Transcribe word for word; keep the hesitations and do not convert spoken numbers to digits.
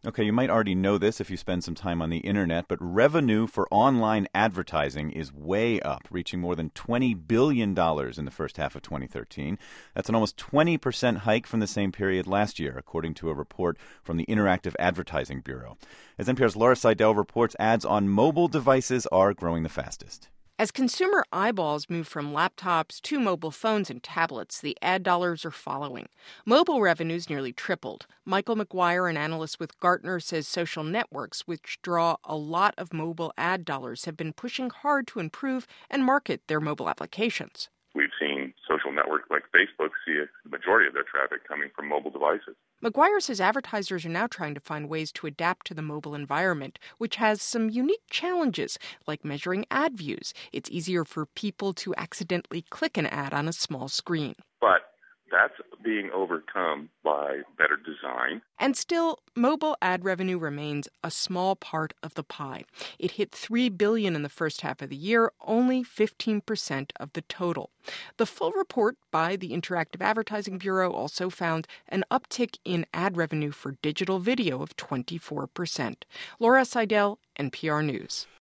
Okay, you might already know this if you spend some time on the internet, but revenue for online advertising is way up, reaching more than twenty billion dollars in the first half of twenty thirteen. That's an almost twenty percent hike from the same period last year, according to a report from the Interactive Advertising Bureau. As N P R's Laura Seidel reports, ads on mobile devices are growing the fastest. As consumer eyeballs move from laptops to mobile phones and tablets, the ad dollars are following. Mobile revenues nearly tripled. Michael McGuire, an analyst with Gartner, says social networks, which draw a lot of mobile ad dollars, have been pushing hard to improve and market their mobile applications. We've seen social networks like Facebook see a majority of their traffic coming from mobile devices. McGuire says advertisers are now trying to find ways to adapt to the mobile environment, which has some unique challenges, like measuring ad views. It's easier for people to accidentally click an ad on a small screen. But that's being overcome by better design. And still, mobile ad revenue remains a small part of the pie. It hit three billion dollars in the first half of the year, only fifteen percent of the total. The full report by the Interactive Advertising Bureau also found an uptick in ad revenue for digital video of twenty-four percent. Laura Seidel, N P R News.